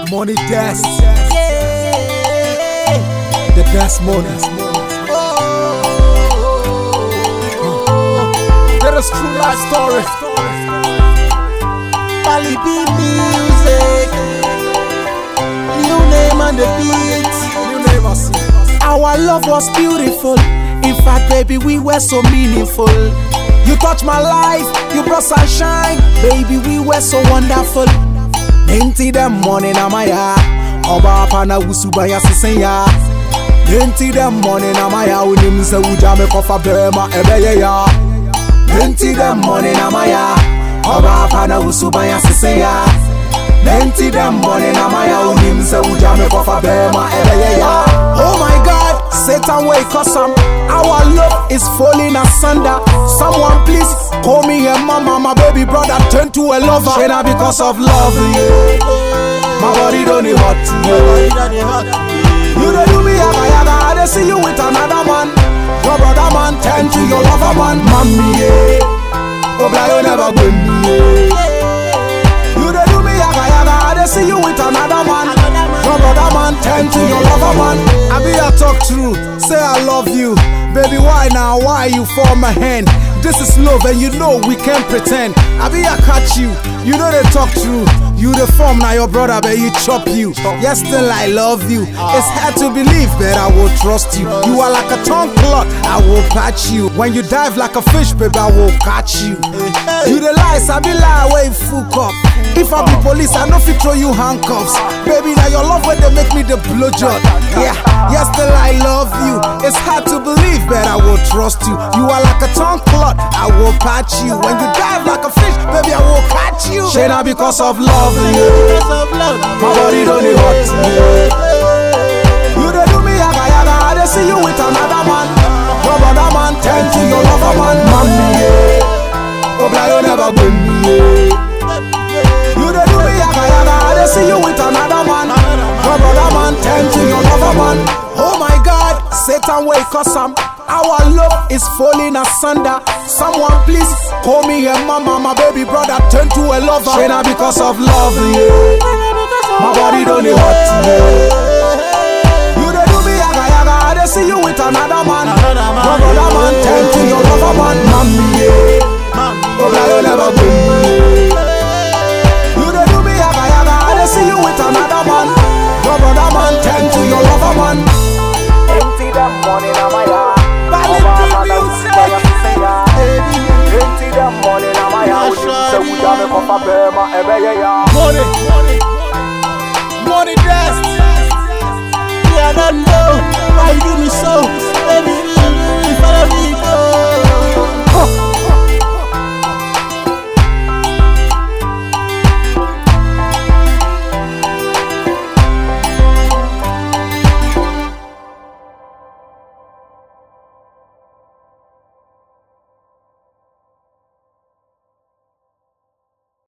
Money Desk. The best money. That is true life story. Bali B music. New name on the beat. New name us. Our love was beautiful. In fact, baby, we were so meaningful. You touched my life, you brought sunshine. Baby, we were so wonderful. Nenti them morning amaya. Oba pana usubaya sisenya. Nenti them morning amaya. Unimse ujame kofa bema ebeye ya. Nenti them morning amaya. Oba pana usubaya sisenya. Nenti them morning amaya. Unimse ujame kofa bema ebeye ya. Oh my God, Satan wake us up. Our love is falling asunder. Someone please call me your mama. My baby brother turned to a lover. Straight up because of love, yeah. My body don't need hot, yeah. You don't do me yaga yaga. I don't see you with another man. Your brother man turn to your lover man. Mommy, yeah. Oh, you never win me, yeah. You don't do me yaga yaga. I don't see you with another man. Your brother man turn to your lover man. I be a talk true. Say I love you. Baby, why now? Why you for my hand? This is love and you know we can't pretend. I be I catch you. You know they talk true. You the form now your brother, but you chop you. Yes, still I love you. It's hard to believe, but I will trust you. You are like a tongue clock, I will patch you. When you dive like a fish, baby, I will catch you. You the lies, I be lie away full cup. If I be police, I know fit throw you handcuffs. Baby, now your love when they make me the blowjob. Yeah, yes, still I love you. It's hard to believe, but I will trust you. You are like a tongue clock, I will patch you. When you dive like a fish, baby, I will catch you. Shade not because of love, yeah. My body don't need hot, yeah. You don't do me yaga yaga. I don't see you with another man. Your brother man turn to your lover man. Mommy, yeah. Oh, you never win me, yeah. You don't do me yaga yaga. I don't see you with another man. Your brother man turn to your lover man. Oh my God, Satan wake us up. Our love is falling asunder. Someone please call me your mama. My baby brother turned to a lover. Straight up because of love, yeah. My body don't need hot, yeah. You don't do me yaga yaga. I don't see you with another man. Your brother man turned to your lover man. Mommy, yeah. Oh, you never win me, yeah. You don't do me yaga yaga. I don't see you with another man. Your brother man turned to your lover man. Empty them money in my yard. Money Desk. Yeah, I don't know why you do me so.